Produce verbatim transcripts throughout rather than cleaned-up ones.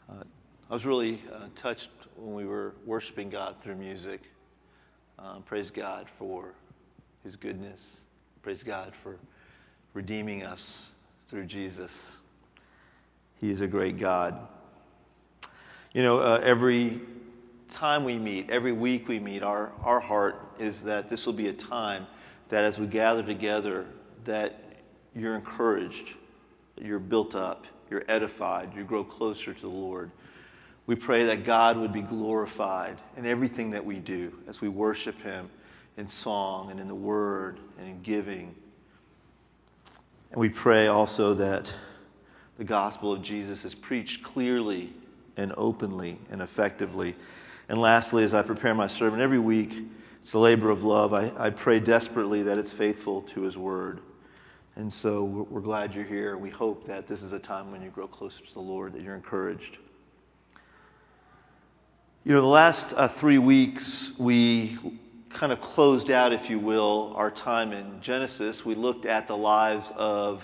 Uh, I was really uh, touched when we were worshiping God through music. Um, praise God for His goodness. Praise God for redeeming us through Jesus. He is a great God. You know, uh, every time we meet, every week we meet, our, our heart is that this will be a time that as we gather together, that you're encouraged, that you're built up, you're edified, you grow closer to the Lord. We pray that God would be glorified in everything that we do as we worship Him in song and in the Word and in giving. And we pray also that the gospel of Jesus is preached clearly and openly and effectively. And lastly, as I prepare my sermon every week, it's a labor of love. I, I pray desperately that it's faithful to His Word. And so we're, we're glad you're here. We hope that this is a time when you grow closer to the Lord, that you're encouraged. You know, the last uh, three weeks, we kind of closed out, if you will, our time in Genesis. We looked at the lives of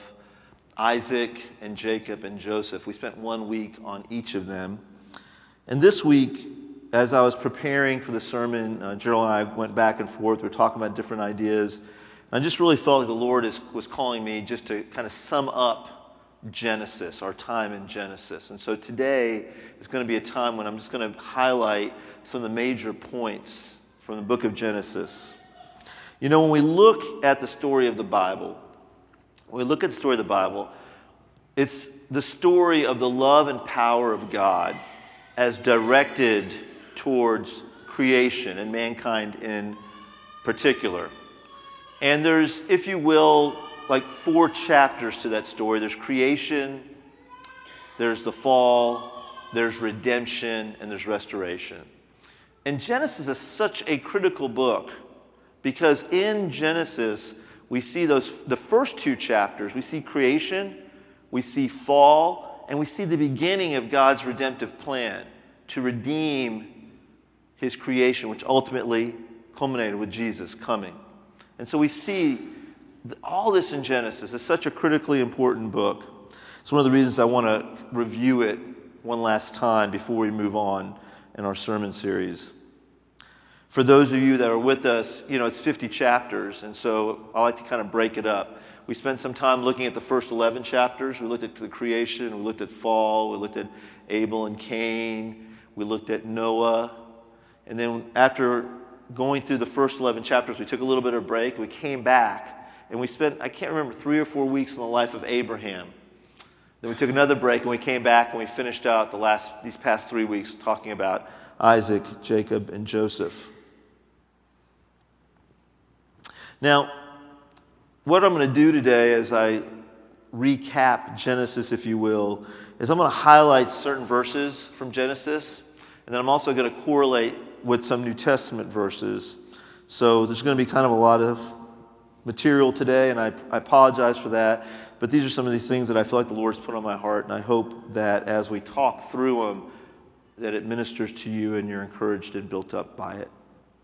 Isaac and Jacob and Joseph. We spent one week on each of them. And this week, as I was preparing for the sermon, uh, Gerald and I went back and forth. We were talking about different ideas. And I just really felt like the Lord is, was calling me just to kind of sum up Genesis, our time in Genesis. And so today is going to be a time when I'm just going to highlight some of the major points from the book of Genesis. You know, when we look at the story of the Bible, when we look at the story of the Bible, it's the story of the love and power of God as directed towards creation and mankind in particular. And there's, if you will, like four chapters to that story. There's creation, there's the fall, there's redemption, and there's restoration. And Genesis is such a critical book because in Genesis, we see those the first two chapters. We see creation, we see fall, and we see the beginning of God's redemptive plan to redeem His creation, which ultimately culminated with Jesus coming. And so we see all this in Genesis. It's such a critically important book. It's one of the reasons I want to review it one last time before we move on in our sermon series. For those of you that are with us, you know, it's fifty chapters, and so I like to kind of break it up. We spent some time looking at the first eleven chapters. We looked at the creation, we looked at fall, we looked at Abel and Cain, we looked at Noah, and then after going through the first eleven chapters, we took a little bit of a break. We came back, and we spent, I can't remember, three or four weeks in the life of Abraham. Then we took another break, and we came back, and we finished out the last these past three weeks talking about Isaac, Jacob, and Joseph. Now, what I'm going to do today as I recap Genesis, if you will, is I'm going to highlight certain verses from Genesis, and then I'm also going to correlate with some New Testament verses. So there's going to be kind of a lot of material today, and I, I apologize for that. But these are some of these things that I feel like the Lord's put on my heart, and I hope that as we talk through them, that it ministers to you and you're encouraged and built up by it.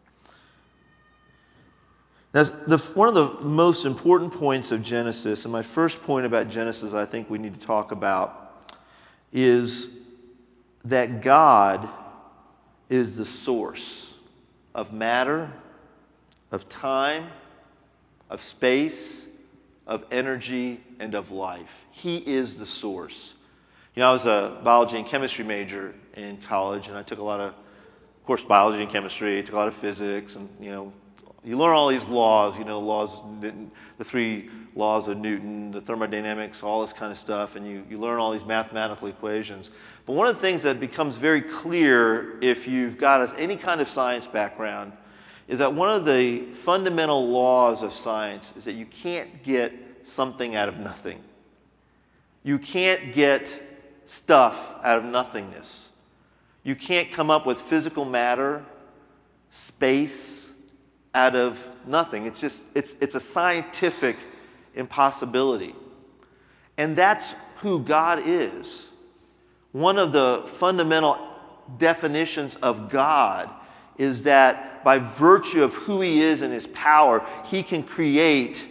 Now, the, one of the most important points of Genesis, and my first point about Genesis I think we need to talk about, is that God is the source of matter, of time, of space, of energy, and of life. He is the source. You know, I was a biology and chemistry major in college, and I took a lot of, of course, biology and chemistry, I took a lot of physics, and, you know, you learn all these laws, you know, laws, the three laws of Newton, the thermodynamics, all this kind of stuff, and you, you learn all these mathematical equations. But one of the things that becomes very clear if you've got any kind of science background is that one of the fundamental laws of science is that you can't get something out of nothing. You can't get stuff out of nothingness. You can't come up with physical matter, space, out of nothing. It's just, it's, it's a scientific impossibility. And that's who God is. One of the fundamental definitions of God is that by virtue of who He is and His power, He can create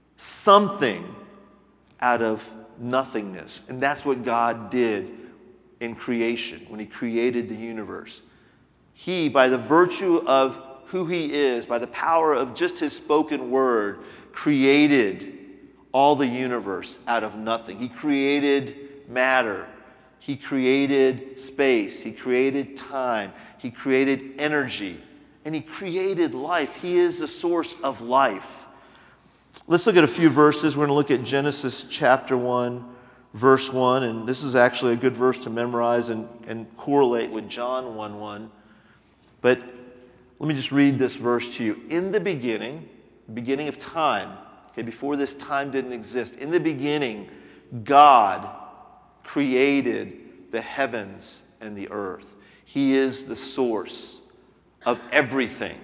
something out of nothingness. And that's what God did in creation, when he created the universe. He, by the virtue of who he is, by the power of just his spoken word, created all the universe out of nothing. He created matter. He created space. He created time. He created energy. And he created life. He is the source of life. Let's look at a few verses. We're going to look at Genesis chapter one, verse one. And this is actually a good verse to memorize and, and correlate with John one one. But let me just read this verse to you. In the beginning, beginning of time, okay, before this time didn't exist, in the beginning, God created the heavens and the earth. He is the source of everything,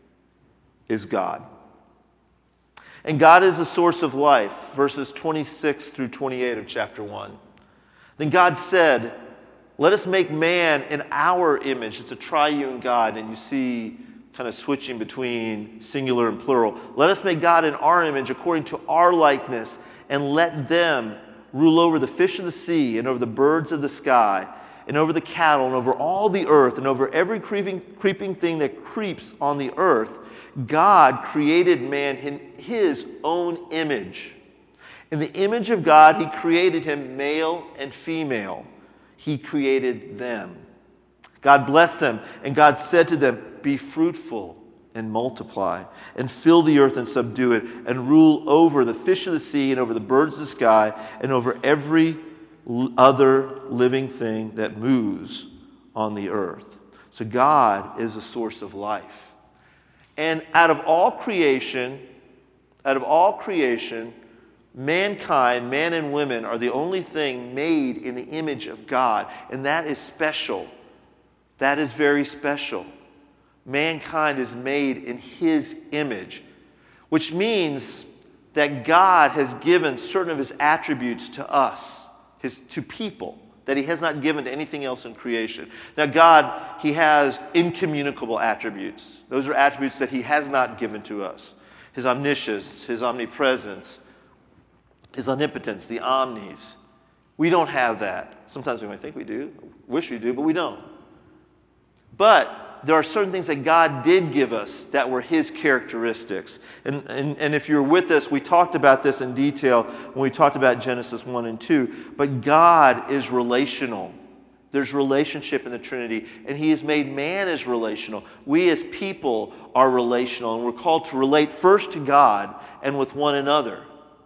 is God. And God is the source of life, verses twenty-six through twenty-eight of chapter one. Then God said, let us make man in our image. It's a triune God, and you see kind of switching between singular and plural. Let us make God in our image according to our likeness, and let them rule over the fish of the sea, and over the birds of the sky, and over the cattle, and over all the earth, and over every creeping, creeping thing that creeps on the earth. God created man in his own image. In the image of God, he created him male and female. He created them. God blessed them, and God said to them, be fruitful and multiply, and fill the earth and subdue it, and rule over the fish of the sea, and over the birds of the sky, and over every other living thing that moves on the earth. So God is the source of life. And out of all creation, out of all creation, mankind, man and women, are the only thing made in the image of God. And that is special. That is very special. Mankind is made in his image, which means that God has given certain of his attributes to us, his, to people, that he has not given to anything else in creation. Now God, he has incommunicable attributes. Those are attributes that he has not given to us. His omniscience, his omnipresence, his omnipotence, the omnis. We don't have that. Sometimes we might think we do, wish we do, but we don't. But there are certain things that God did give us that were his characteristics. And, and, and if you're with us, we talked about this in detail when we talked about Genesis one and two. But God is relational. There's relationship in the Trinity, and he has made man as relational. We as people are relational, and we're called to relate first to God and with one another.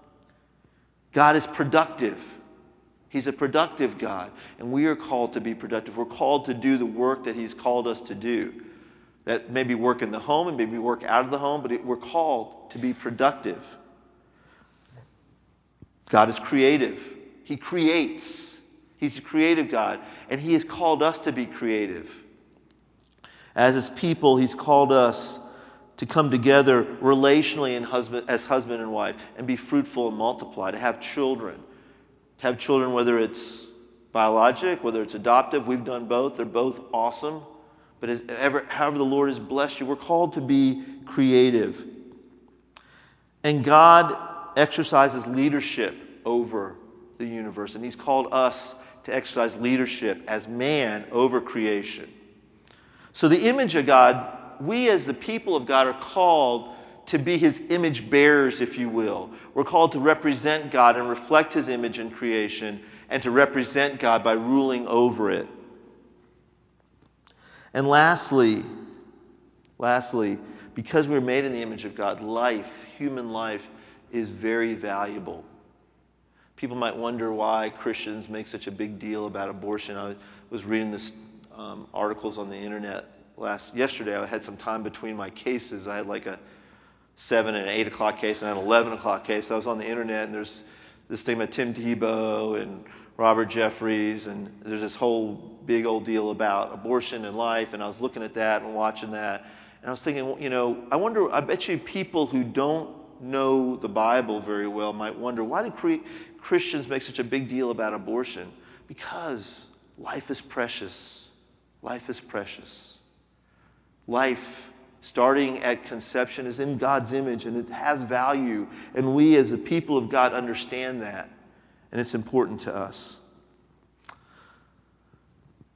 God is productive. He's a productive God, and we are called to be productive. We're called to do the work that he's called us to do. That may be work in the home and maybe work out of the home, but it, we're called to be productive. God is creative. He creates. He's a creative God, and he has called us to be creative. As his people, he's called us to come together relationally in husband, as husband and wife, and be fruitful and multiply, to have children. To have children, whether it's biologic, whether it's adoptive, we've done both. They're both awesome. But as ever, however the Lord has blessed you, we're called to be creative. And God exercises leadership over the universe. And he's called us to exercise leadership as man over creation. So the image of God, we as the people of God are called to be his image bearers, if you will. We're called to represent God and reflect his image in creation, and to represent God by ruling over it. And lastly, lastly, because we're made in the image of God, life, human life, is very valuable. People might wonder why Christians make such a big deal about abortion. I was reading this um, articles on the internet last yesterday. I had some time between my cases. I had like a seven and eight o'clock case and an eleven o'clock case. I was on the internet, and there's this thing about Tim Tebow and Robert Jeffries, and there's this whole big old deal about abortion and life, and I was looking at that and watching that, and I was thinking, you know, I wonder, I bet you people who don't know the Bible very well might wonder, why do Christians make such a big deal about abortion? Because life is precious. Life is precious. Life, starting at conception, is in God's image, and it has value. And we as a people of God understand that. And it's important to us.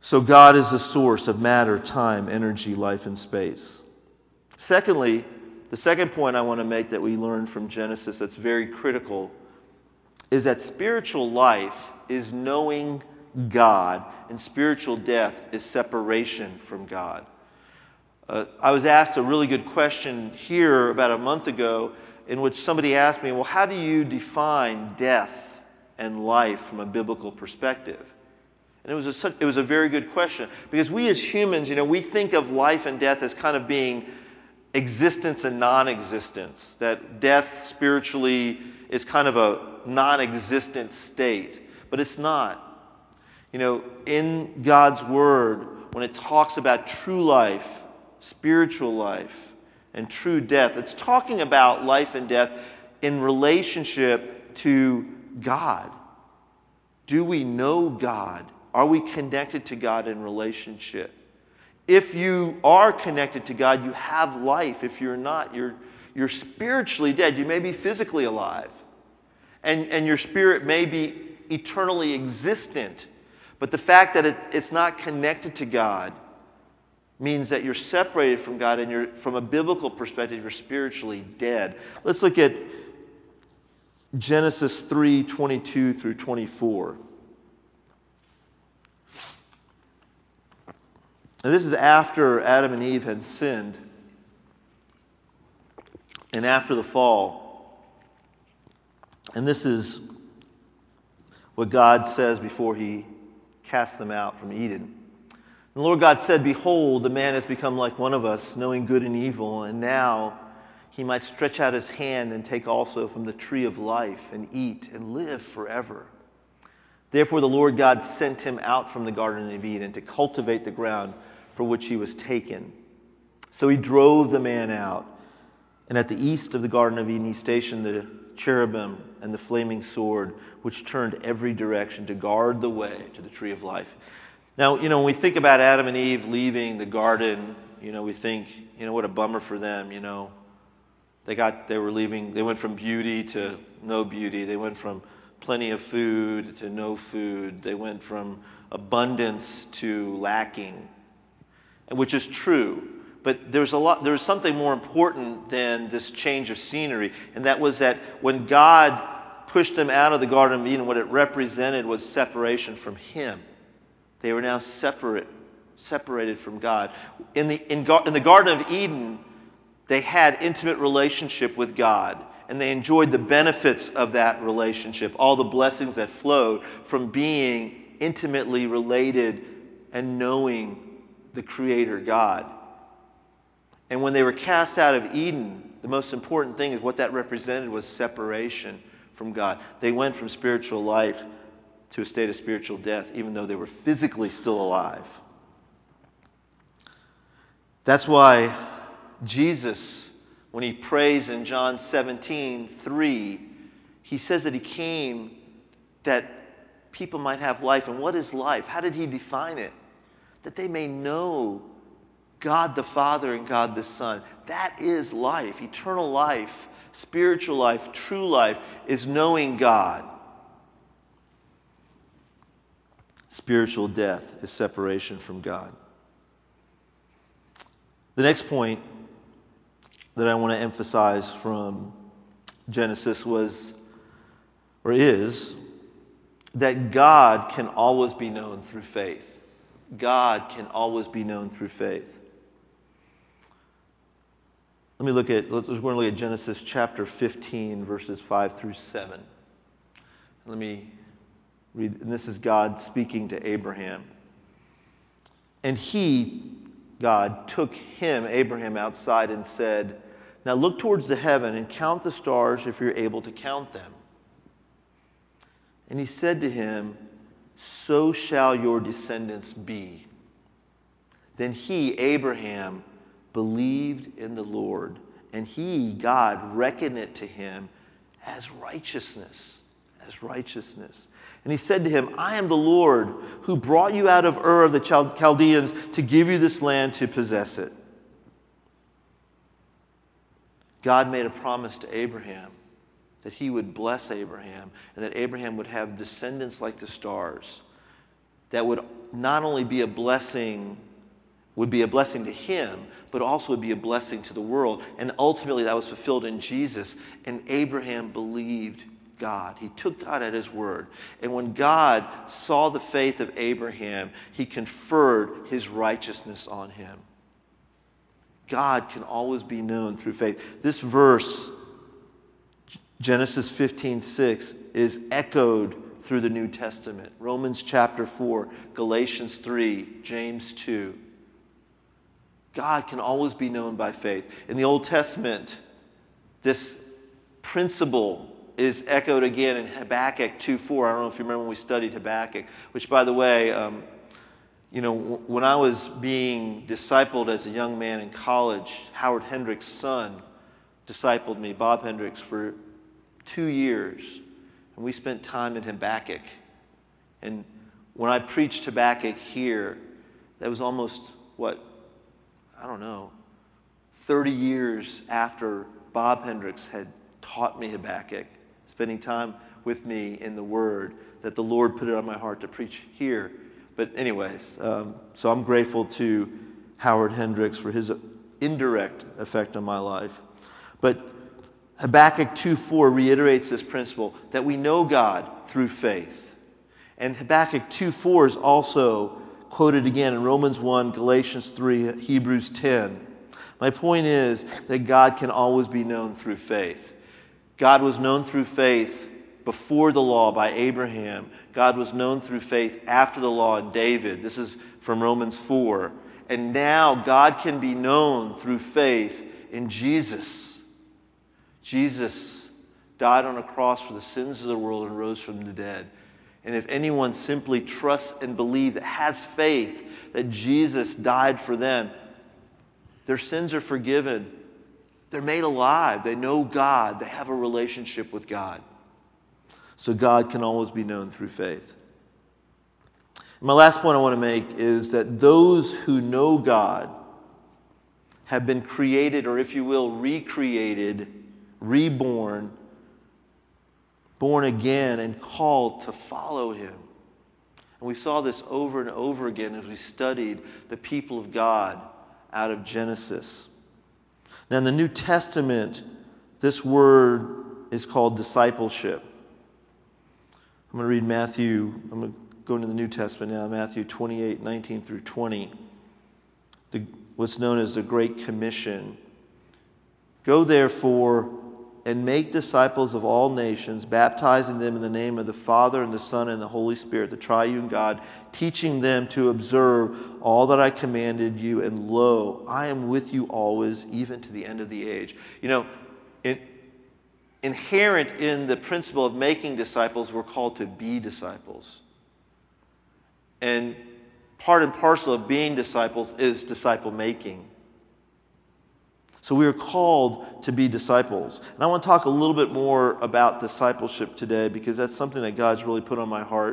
So God is the source of matter, time, energy, life, and space. Secondly, the second point I want to make that we learned from Genesis that's very critical is that spiritual life is knowing God, and spiritual death is separation from God. Uh, I was asked a really good question here about a month ago in which somebody asked me, well, how do you define death and life from a biblical perspective? And it was a, it was a very good question, because we as humans, you know, we think of life and death as kind of being existence and non-existence, that death spiritually is kind of a non-existent state, but it's not. You know, in God's Word, when it talks about true life, spiritual life, and true death, it's talking about life and death in relationship to God. Do we know God? Are we connected to God in relationship? If you are connected to God, you have life. If you're not, you're, you're spiritually dead. You may be physically alive. And, and your spirit may be eternally existent. But the fact that it, it's not connected to God means that you're separated from God, and you're, from a biblical perspective, you're spiritually dead. Let's look at Genesis three twenty-two through twenty-four. And this is after Adam and Eve had sinned, and after the fall. And this is what God says before he casts them out from Eden. The Lord God said, "Behold, the man has become like one of us, knowing good and evil, and now he might stretch out his hand and take also from the tree of life and eat and live forever." Therefore the Lord God sent him out from the Garden of Eden to cultivate the ground for which he was taken. So he drove the man out, and at the east of the Garden of Eden he stationed the cherubim and the flaming sword, which turned every direction to guard the way to the tree of life. Now, you know, when we think about Adam and Eve leaving the garden, you know, we think, you know, what a bummer for them, you know. They got, they were leaving, they went from beauty to no beauty. They went from plenty of food to no food. They went from abundance to lacking, which is true. But there's a lot, there's something more important than this change of scenery, and that was that when God pushed them out of the Garden of Eden, what it represented was separation from Him. They were now separate, separated from God. In the, in, in the Garden of Eden, they had intimate relationship with God, and they enjoyed the benefits of that relationship, all the blessings that flowed from being intimately related and knowing the Creator God. And when they were cast out of Eden, the most important thing is what that represented was separation from God. They went from spiritual life to a state of spiritual death, even though they were physically still alive. That's why Jesus, when he prays in John seventeen three, he says that he came that people might have life. And what is life? How did he define it? That they may know God the Father and God the Son. That is life. Eternal life, spiritual life, true life is knowing God. Spiritual death is separation from God. The next point that I want to emphasize from Genesis was, or is, that God can always be known through faith. God can always be known through faith. Let me look at, let's, we're going to look at Genesis chapter fifteen, verses five through seven. Let me read, and this is God speaking to Abraham. And he, God, took him, Abraham, outside and said, "Now look towards the heaven and count the stars if you're able to count them." And he said to him, "So shall your descendants be." Then he, Abraham, believed in the Lord, and he, God, reckoned it to him as righteousness, as righteousness. And he said to him, "I am the Lord who brought you out of Ur of the Chaldeans to give you this land to possess it." God made a promise to Abraham that he would bless Abraham and that Abraham would have descendants like the stars. that would not only be a blessing, would be a blessing to him, but also would be a blessing to the world. And ultimately that was fulfilled in Jesus. And Abraham believed God. He took God at his word. And when God saw the faith of Abraham, he conferred his righteousness on him. God can always be known through faith. This verse, Genesis fifteen six, is echoed through the New Testament. Romans chapter four, Galatians three, James two. God can always be known by faith. In the Old Testament, this principle is echoed again in Habakkuk two four. I don't know if you remember when we studied Habakkuk, which, by the way, um, you know, w- when I was being discipled as a young man in college, Howard Hendricks' son discipled me, Bob Hendricks, for two years. And we spent time in Habakkuk. And when I preached Habakkuk here, that was almost, what, I don't know, thirty years after Bob Hendricks had taught me Habakkuk, spending time with me in the Word, that the Lord put it on my heart to preach here. But anyways, um, so I'm grateful to Howard Hendricks for his indirect effect on my life. But Habakkuk two four reiterates this principle that we know God through faith. And Habakkuk two four is also quoted again in Romans one, Galatians three, Hebrews ten. My point is that God can always be known through faith. God was known through faith before the law by Abraham. God was known through faith after the law in David. This is from Romans four. And now God can be known through faith in Jesus. Jesus died on a cross for the sins of the world and rose from the dead. And if anyone simply trusts and believes, that has faith that Jesus died for them, their sins are forgiven. They're made alive. They know God. They have a relationship with God. So God can always be known through faith. And my last point I want to make is that those who know God have been created, or if you will, recreated, reborn, born again, and called to follow him. And we saw this over and over again as we studied the people of God out of Genesis. Now in the New Testament, this word is called discipleship. I'm going to read Matthew, I'm going to go into the New Testament now, Matthew twenty-eight, nineteen through twenty. The, what's known as the Great Commission. Go therefore and make disciples of all nations, baptizing them in the name of the Father and the Son and the Holy Spirit, the triune God, teaching them to observe all that I commanded you, and lo, I am with you always, even to the end of the age. You know, in, inherent in the principle of making disciples, we're called to be disciples. And part and parcel of being disciples is disciple making. So we are called to be disciples. And I want to talk a little bit more about discipleship today, because that's something that God's really put on my heart.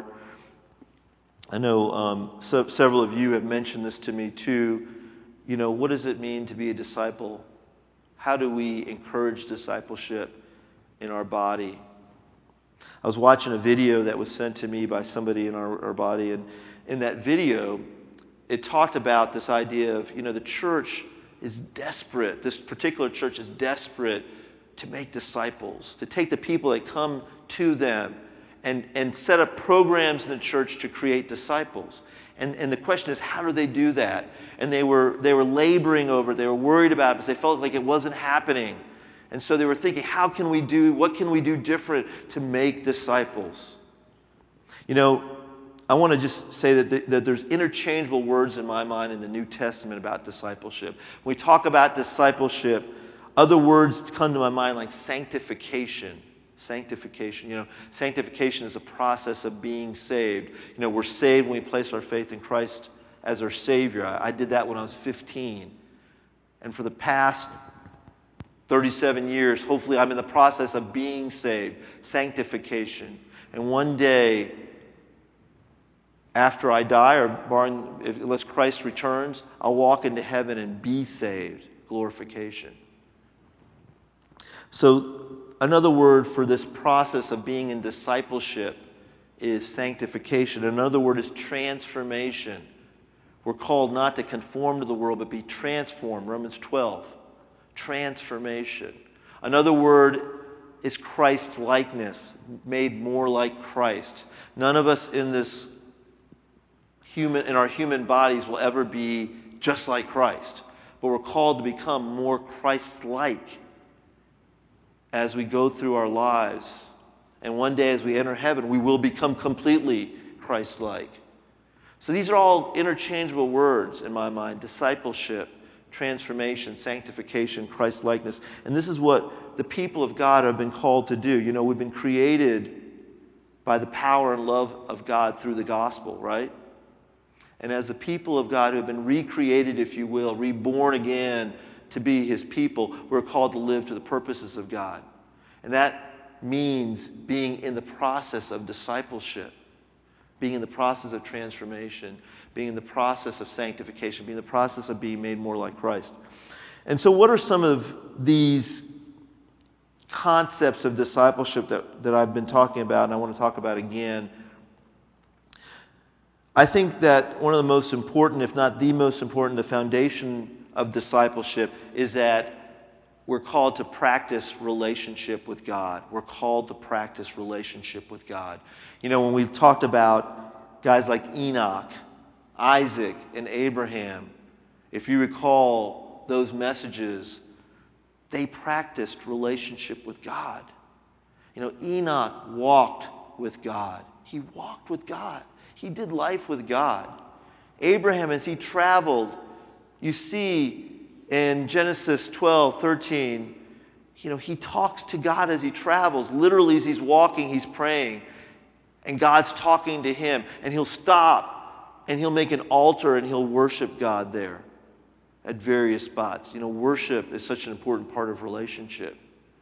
I know um, so, several of you have mentioned this to me too. You know, what does it mean to be a disciple? How do we encourage discipleship in our body? I was watching a video that was sent to me by somebody in our, our body, and in that video, it talked about this idea of, you know, the church is desperate. This particular church is desperate to make disciples, to take the people that come to them and, and set up programs in the church to create disciples. And, and the question is, how do they do that? And they were, they were laboring over it. They were worried about it because they felt like it wasn't happening. And so they were thinking, how can we do, what can we do different to make disciples? You know, I want to just say that, the, that there's interchangeable words in my mind in the New Testament about discipleship. When we talk about discipleship, other words come to my mind like sanctification. Sanctification. You know, sanctification is a process of being saved. You know, we're saved when we place our faith in Christ as our Savior. I, I did that when I was fifteen. And for the past thirty-seven years, hopefully I'm in the process of being saved. Sanctification. And one day, after I die, or barring, unless Christ returns, I'll walk into heaven and be saved. Glorification. So another word for this process of being in discipleship is sanctification. Another word is transformation. We're called not to conform to the world, but be transformed. Romans twelve. Transformation. Another word is Christ-likeness, made more like Christ. None of us in this human, in our human bodies will ever be just like Christ, but we're called to become more Christ-like as we go through our lives. And one day as we enter heaven, we will become completely Christ-like. So these are all interchangeable words in my mind: discipleship, transformation, sanctification, Christ-likeness. And this is what the people of God have been called to do. You know, we've been created by the power and love of God through the gospel, right? And as the people of God who have been recreated, if you will, reborn again to be His people, we're called to live to the purposes of God. And that means being in the process of discipleship, being in the process of transformation, being in the process of sanctification, being in the process of being made more like Christ. And so what are some of these concepts of discipleship that, that I've been talking about and I want to talk about again? I think that one of the most important, if not the most important, the foundation of discipleship is that we're called to practice relationship with God. We're called to practice relationship with God. You know, when we've talked about guys like Enoch, Isaac, and Abraham, if you recall those messages, they practiced relationship with God. You know, Enoch walked with God. He walked with God. He did life with God. Abraham, as he traveled, you see in Genesis twelve, thirteen, you know, he talks to God as he travels. Literally, as he's walking, he's praying. And God's talking to him. And he'll stop and he'll make an altar and he'll worship God there at various spots. You know, worship is such an important part of relationship.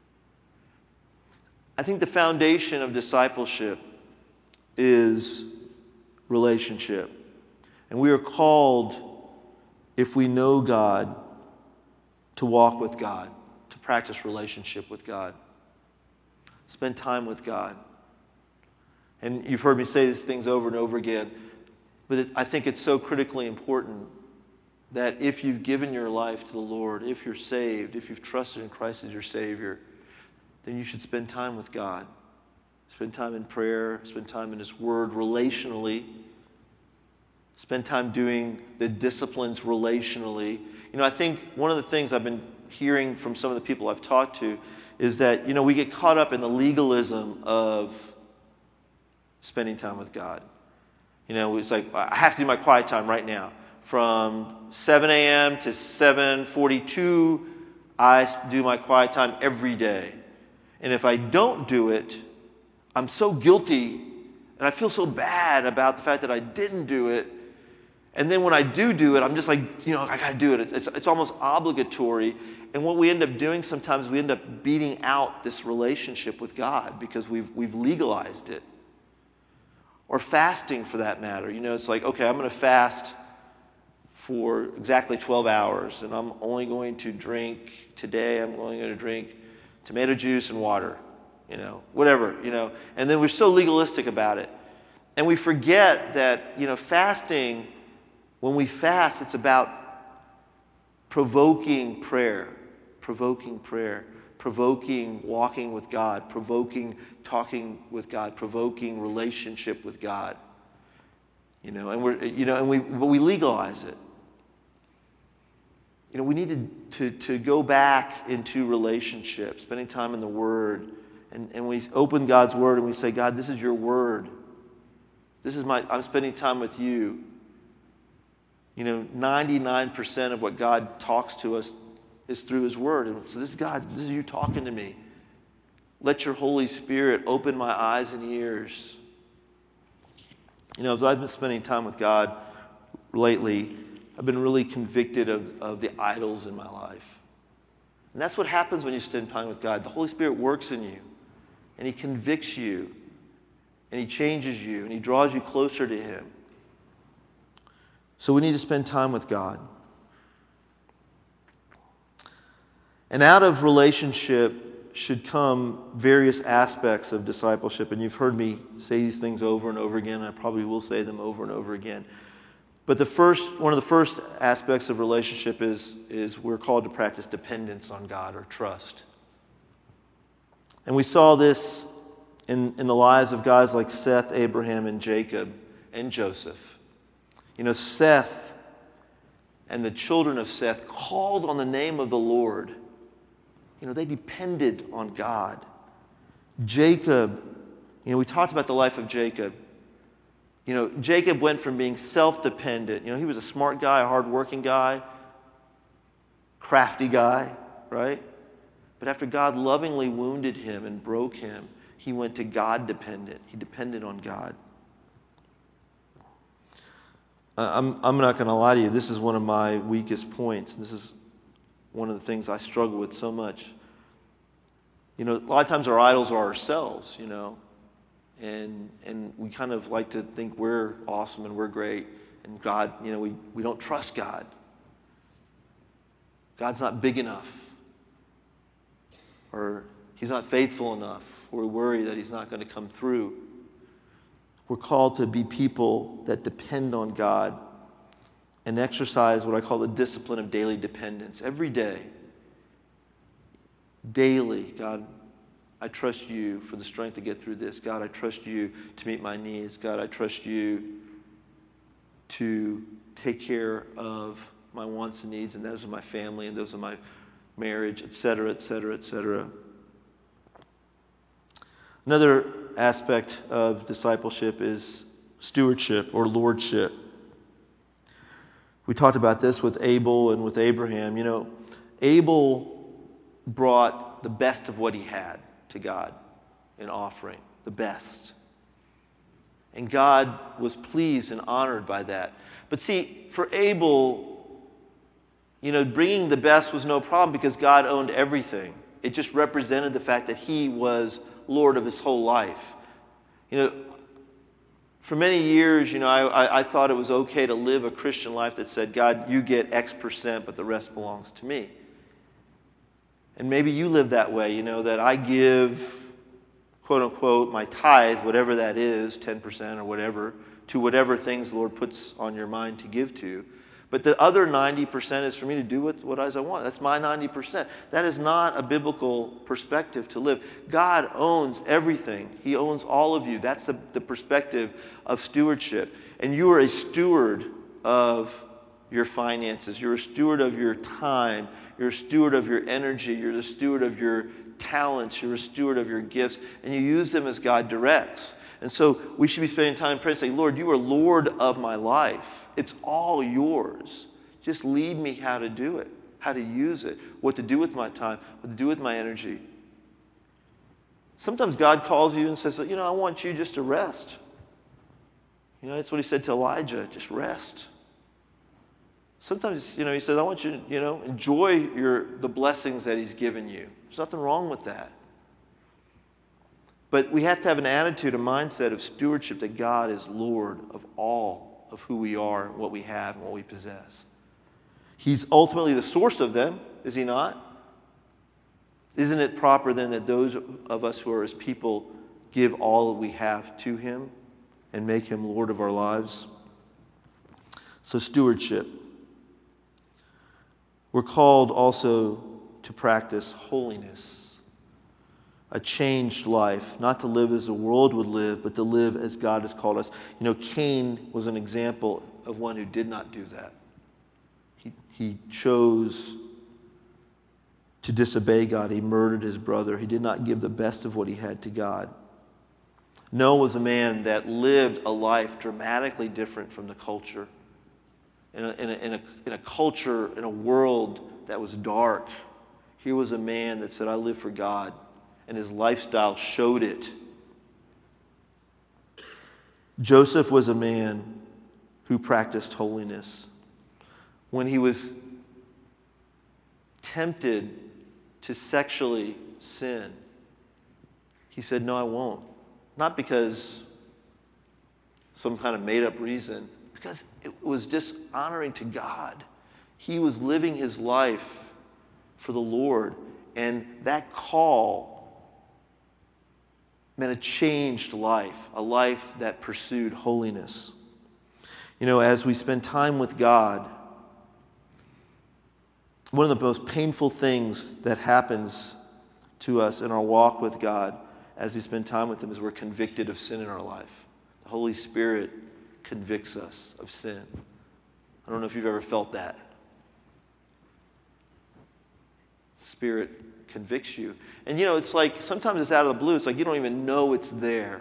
I think the foundation of discipleship is relationship. And we are called, if we know God, to walk with God, to practice relationship with God. Spend time with God. And you've heard me say these things over and over again, but it, I think it's so critically important that if you've given your life to the Lord, if you're saved, if you've trusted in Christ as your Savior, then you should spend time with God. Spend time in prayer, spend time in His Word relationally. Spend time doing the disciplines relationally. You know, I think one of the things I've been hearing from some of the people I've talked to is that, you know, we get caught up in the legalism of spending time with God. You know, it's like, I have to do my quiet time right now. From seven a.m. to seven forty-two, I do my quiet time every day. And if I don't do it, I'm so guilty and I feel so bad about the fact that I didn't do it. And then when I do do it, I'm just like, you know, I got to do it. It's, it's almost obligatory. And what we end up doing sometimes, we end up beating out this relationship with God because we've we've legalized it. Or fasting, for that matter. You know, it's like, okay, I'm going to fast for exactly twelve hours, and I'm only going to drink today, I'm only going to drink tomato juice and water, you know, whatever, you know. And then we're so legalistic about it. And we forget that, you know, fasting, when we fast, it's about provoking prayer, provoking prayer, provoking walking with God, provoking talking with God, provoking relationship with God. You know, and we're, you know, and we, but we legalize it. You know, we need to, to, to go back into relationship, spending time in the Word. And, and we open God's Word and we say, God, this is your Word. This is my, I'm spending time with you. You know, ninety-nine percent of what God talks to us is through His Word. And so this is God, this is you talking to me. Let your Holy Spirit open my eyes and ears. You know, as I've been spending time with God lately, I've been really convicted of, of the idols in my life. And that's what happens when you spend time with God. The Holy Spirit works in you, and He convicts you, and He changes you, and He draws you closer to Him. So we need to spend time with God. And out of relationship should come various aspects of discipleship. And you've heard me say these things over and over again. And I probably will say them over and over again. But the first, one of the first aspects of relationship is, is we're called to practice dependence on God, or trust. And we saw this in, in the lives of guys like Seth, Abraham, and Jacob, and Joseph. You know, Seth and the children of Seth called on the name of the Lord. You know, they depended on God. Jacob, you know, we talked about the life of Jacob. You know, Jacob went from being self-dependent. You know, he was a smart guy, a hard-working guy, crafty guy, right? But after God lovingly wounded him and broke him, he went to God-dependent. He depended on God. I'm, I'm not going to lie to you. This is one of my weakest points. This is one of the things I struggle with so much. You know, a lot of times our idols are ourselves, you know. And and we kind of like to think we're awesome and we're great. And God, you know, we, we don't trust God. God's not big enough. Or He's not faithful enough. Or we worry that He's not going to come through. We're called to be people that depend on God and exercise what I call the discipline of daily dependence. Every day. Daily, God, I trust you for the strength to get through this. God, I trust you to meet my needs. God, I trust you to take care of my wants and needs, and those of my family, and those of my marriage, et cetera, et cetera, et cetera. Another aspect of discipleship is stewardship or lordship. We talked about this with Abel and with Abraham. You know, Abel brought the best of what he had to God in offering, the best. And God was pleased and honored by that. But see, for Abel, you know, bringing the best was no problem because God owned everything. It just represented the fact that he was Lord of his whole life. You know, for many years, you know, I, I, I thought it was okay to live a Christian life that said, God, you get X percent, but the rest belongs to me. And maybe you live that way, you know, that I give, quote unquote, my tithe, whatever that is, ten percent or whatever, to whatever things the Lord puts on your mind to give to. But the other ninety percent is for me to do what, what as I want. That's my ninety percent. That is not a biblical perspective to live. God owns everything. He owns all of you. That's the, the perspective of stewardship. And you are a steward of your finances. You're a steward of your time. You're a steward of your energy. You're the steward of your talents. You're a steward of your gifts. And you use them as God directs. And so we should be spending time praying and saying, Lord, you are Lord of my life. It's all yours. Just lead me how to do it, how to use it, what to do with my time, what to do with my energy. Sometimes God calls you and says, you know, I want you just to rest. You know, that's what he said to Elijah, just rest. Sometimes, you know, he says, I want you to, you know, enjoy your the blessings that he's given you. There's nothing wrong with that. But we have to have an attitude, a mindset of stewardship that God is Lord of all of who we are, what we have, and what we possess. He's ultimately the source of them, is he not? Isn't it proper then that those of us who are his people give all that we have to him and make him Lord of our lives? So stewardship. We're called also to practice holiness, a changed life, not to live as the world would live, but to live as God has called us. You know, Cain was an example of one who did not do that. He, he chose to disobey God. He murdered his brother. He did not give the best of what he had to God. Noah was a man that lived a life dramatically different from the culture. In a, in, a, in, a, in a culture, in a world that was dark, here was a man that said, I live for God. And his lifestyle showed it. Joseph was a man who practiced holiness. When he was tempted to sexually sin, he said, no, I won't. Not because some kind of made-up reason, because it was dishonoring to God. He was living his life for the Lord, And that call meant a changed life, a life that pursued holiness. You know, as we spend time with God, one of the most painful things that happens to us in our walk with God as we spend time with Him is we're convicted of sin in our life. The Holy Spirit convicts us of sin. I don't know if you've ever felt that. Spirit convicts you. And you know, it's like sometimes it's out of the blue. It's like you don't even know it's there.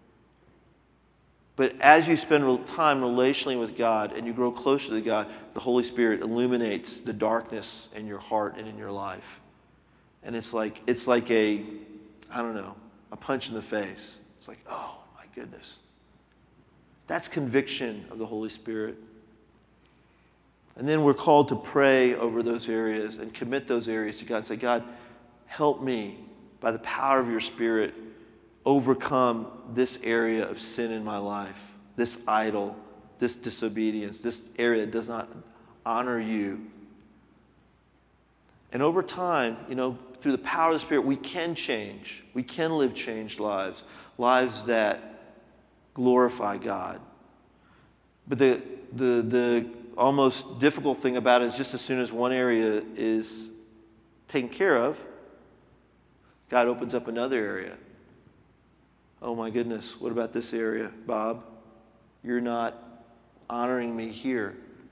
But as you spend time relationally with God and you grow closer to God, the Holy Spirit illuminates the darkness in your heart and in your life. And it's like it's like a, I don't know, a punch in the face. It's like, oh my goodness. That's conviction of the Holy Spirit. And then we're called to pray over those areas and commit those areas to God and say, God, help me by the power of your Spirit overcome this area of sin in my life, this idol, this disobedience, this area that does not honor you. And over time, you know, through the power of the Spirit, we can change. We can live changed lives, lives that glorify God. But the the the almost difficult thing about it is just as soon as one area is taken care of, God opens up another area. Oh my goodness, what about this area, Bob? You're not honoring me here.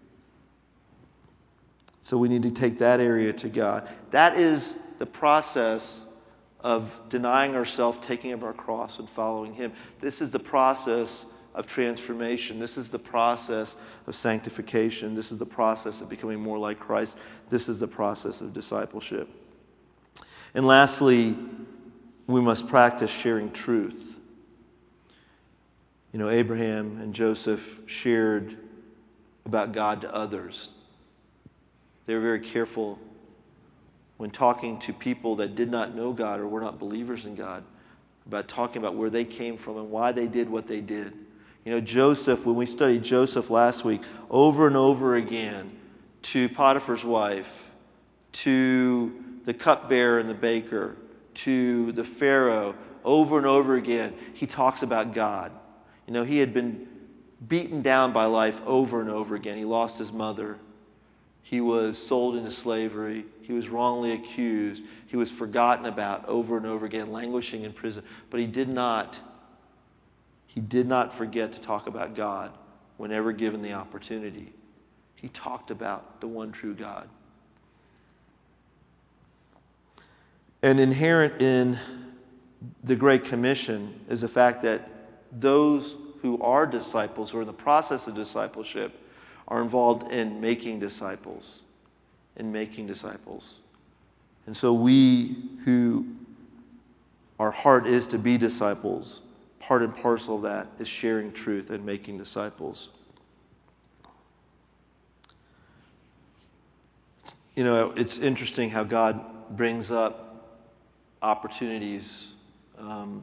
So we need to take that area to God. That is the process of denying ourselves, taking up our cross, and following Him. This is the process of transformation. This is the process of sanctification. This is the process of becoming more like Christ. This is the process of discipleship. And lastly, we must practice sharing truth. You know, Abraham and Joseph shared about God to others. They were very careful when talking to people that did not know God or were not believers in God about talking about where they came from and why they did what they did. You know, Joseph, when we studied Joseph last week, over and over again, to Potiphar's wife, to the cupbearer and the baker, to the Pharaoh, over and over again, he talks about God. You know, he had been beaten down by life over and over again. He lost his mother. He was sold into slavery. He was wrongly accused. He was forgotten about over and over again, languishing in prison. But he did not, he did not forget to talk about God whenever given the opportunity. He talked about the one true God. And inherent in the Great Commission is the fact that those who are disciples, who are in the process of discipleship, are involved in making disciples, in making disciples. And so we who, our heart is to be disciples, part and parcel of that is sharing truth and making disciples. You know, it's interesting how God brings up opportunities. Um,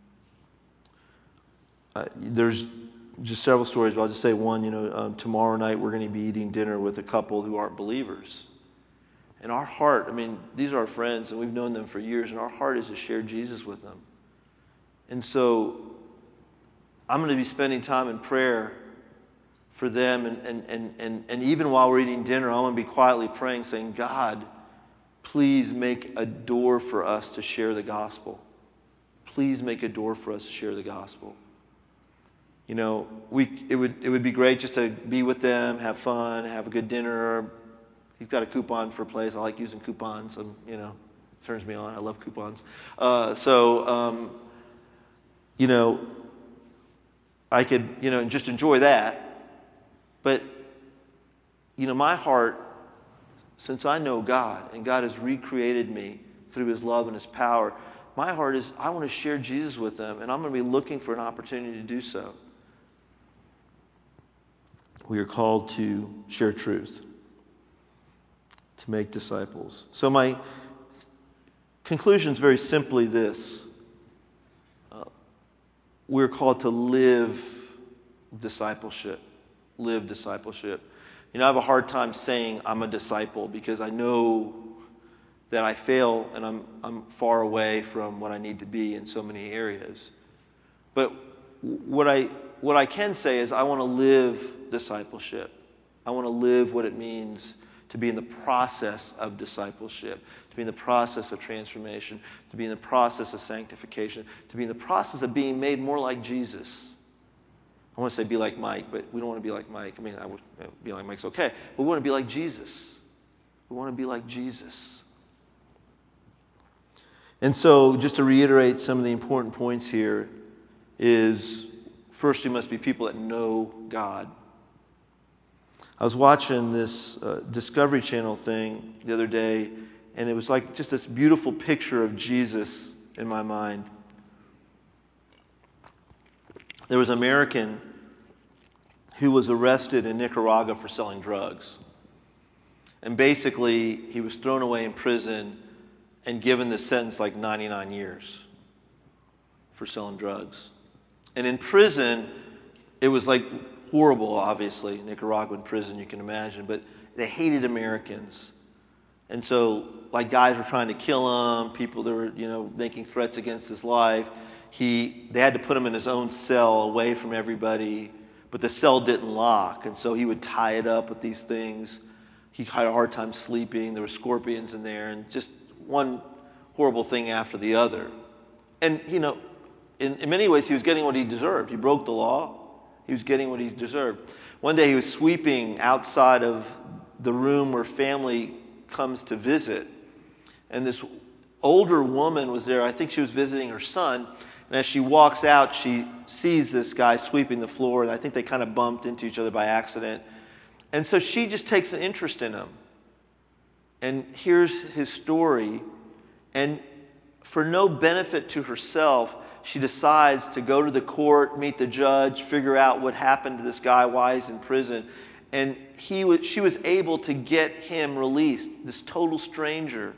uh, there's just several stories, but I'll just say one. You know, um, tomorrow night we're going to be eating dinner with a couple who aren't believers. And our heart, I mean, these are our friends, and we've known them for years, and our heart is to share Jesus with them. And so I'm going to be spending time in prayer for them, and, and, and, and, and even while we're eating dinner, I'm going to be quietly praying, saying, God, please make a door for us to share the gospel. Please make a door for us to share the gospel. You know, we it would it would be great just to be with them, have fun, have a good dinner. He's got a coupon for a place. I like using coupons. And, you know, turns me on. I love coupons. Uh, so, um, you know, I could, you know, just enjoy that. But, you know, my heart, since I know God and God has recreated me through His love and His power, my heart is I want to share Jesus with them, and I'm going to be looking for an opportunity to do so. We are called to share truth, to make disciples. So my conclusion is very simply this. Uh, we're called to live discipleship. Live discipleship. You know, I have a hard time saying I'm a disciple because I know that I fail and I'm, I'm far away from what I need to be in so many areas. But what I, what I can say is I want to live discipleship. I want to live what it means to be in the process of discipleship, to be in the process of transformation, to be in the process of sanctification, to be in the process of being made more like Jesus. I want to say be like Mike, but we don't want to be like Mike. I mean, I would be like Mike's okay, but we want to be like Jesus. We want to be like Jesus. And so, just to reiterate some of the important points here is, first, we must be people that know God. I was watching this uh, Discovery Channel thing the other day, and it was like just this beautiful picture of Jesus in my mind. There was an American who was arrested in Nicaragua for selling drugs. And basically, he was thrown away in prison and given the sentence like ninety-nine years for selling drugs. And in prison, it was like horrible, obviously, Nicaraguan prison, you can imagine, but they hated Americans. And so, like, guys were trying to kill him, people that were, you know, making threats against his life. He, they had to put him in his own cell away from everybody, but the cell didn't lock, and so he would tie it up with these things. He had a hard time sleeping. There were scorpions in there, and just one horrible thing after the other. And, you know, in, in many ways, he was getting what he deserved. He broke the law. He was getting what he deserved. One day he was sweeping outside of the room where family comes to visit. And this older woman was there. I think she was visiting her son. And as she walks out, she sees this guy sweeping the floor. And I think they kind of bumped into each other by accident. And so she just takes an interest in him and hears his story. And for no benefit to herself, she decides to go to the court, meet the judge, figure out what happened to this guy, why he's in prison. And he was, she was able to get him released, this total stranger.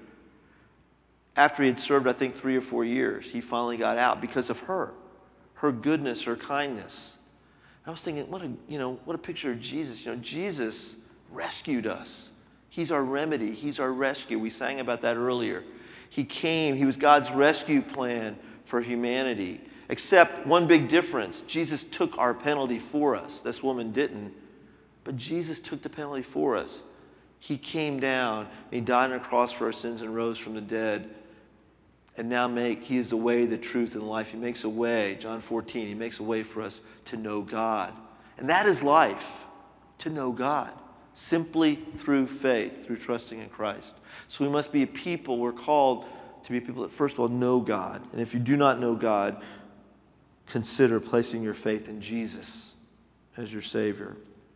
After he had served, I think, three or four years, he finally got out because of her, her goodness, her kindness. I was thinking, what a, you know, what a picture of Jesus. You know, Jesus rescued us. He's our remedy. He's our rescue. We sang about that earlier. He came. He was God's rescue plan for humanity. Except one big difference. Jesus took our penalty for us. This woman didn't. But Jesus took the penalty for us. He came down. And he died on a cross for our sins and rose from the dead. And now make, he is the way, the truth, and the life. He makes a way. John fourteen, he makes a way for us to know God. And that is life, to know God. Simply through faith, through trusting in Christ. So we must be a people, we're called to be people that first of all know God. And if you do not know God, consider placing your faith in Jesus as your Savior.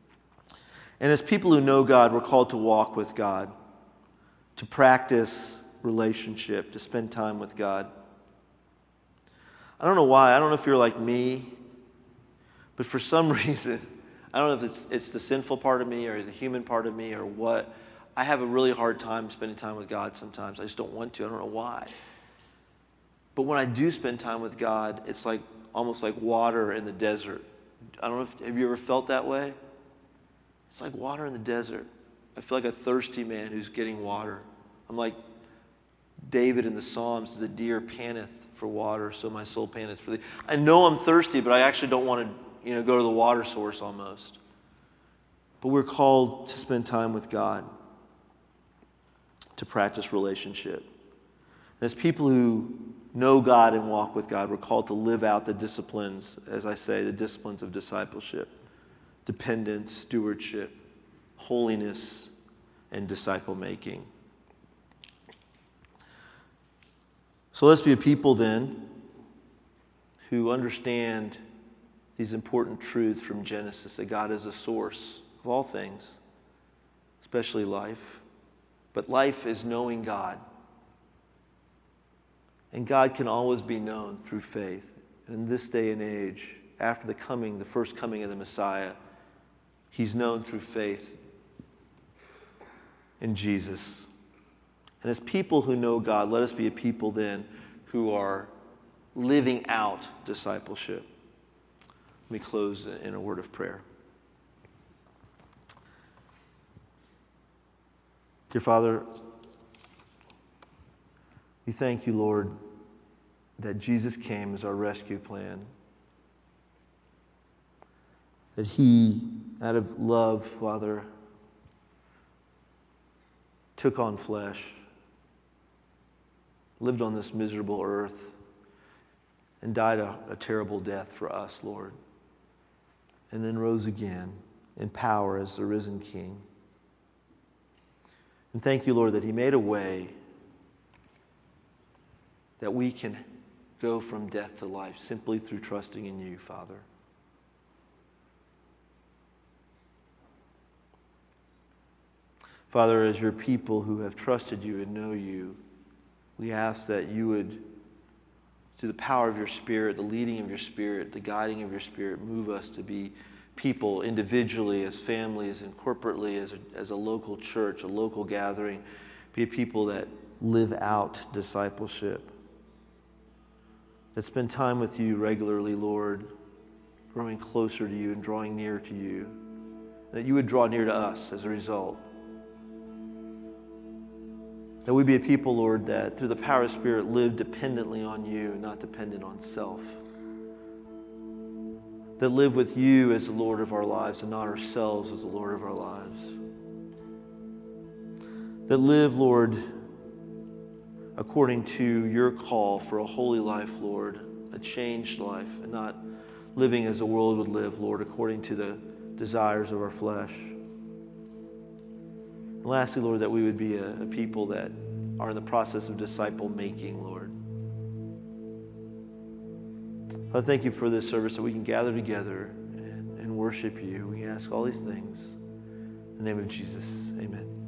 And as people who know God, we're called to walk with God, to practice relationship, to spend time with God. I don't know why. I don't know if you're like me, but for some reason, I don't know if it's it's the sinful part of me or the human part of me or what. I have a really hard time spending time with God sometimes. I just don't want to. I don't know why. But when I do spend time with God, it's like almost like water in the desert. I don't know if have you ever felt that way? It's like water in the desert. I feel like a thirsty man who's getting water. I'm like David in the Psalms, the deer panteth for water, so my soul panteth for thee. I know I'm thirsty, but I actually don't want to, you know, go to the water source almost. But we're called to spend time with God, to practice relationship. And as people who know God and walk with God, we're called to live out the disciplines, as I say, the disciplines of discipleship, dependence, stewardship, holiness, and disciple making. So let's be a people then who understand these important truths from Genesis, that God is a source of all things, especially life. But life is knowing God. And God can always be known through faith. And in this day and age, after the coming, the first coming of the Messiah, he's known through faith in Jesus. And as people who know God, let us be a people then who are living out discipleship. Let me close in a word of prayer. Dear Father, We thank you, Lord, that Jesus came as our rescue plan. That he, out of love, Father, took on flesh, lived on this miserable earth, and died a, a terrible death for us, Lord, and then rose again in power as the risen King. And thank you, Lord, that he made a way that we can go from death to life simply through trusting in you, Father. Father, as your people who have trusted you and know you, we ask that you would, through the power of your Spirit, the leading of your Spirit, the guiding of your Spirit, move us to be people individually, as families, and corporately, as a, as a local church, a local gathering, be a people that live out discipleship, that spend time with you regularly, Lord, growing closer to you and drawing near to you, that you would draw near to us as a result. That we be a people, Lord, that through the power of Spirit live dependently on you, not dependent on self. That live with you as the Lord of our lives and not ourselves as the Lord of our lives. That live, Lord, according to your call for a holy life, Lord, a changed life, and not living as the world would live, Lord, according to the desires of our flesh. And lastly, Lord, that we would be a, a people that are in the process of disciple making, Lord. Father, thank you for this service that we can gather together and, and worship you. We ask all these things in the name of Jesus. Amen.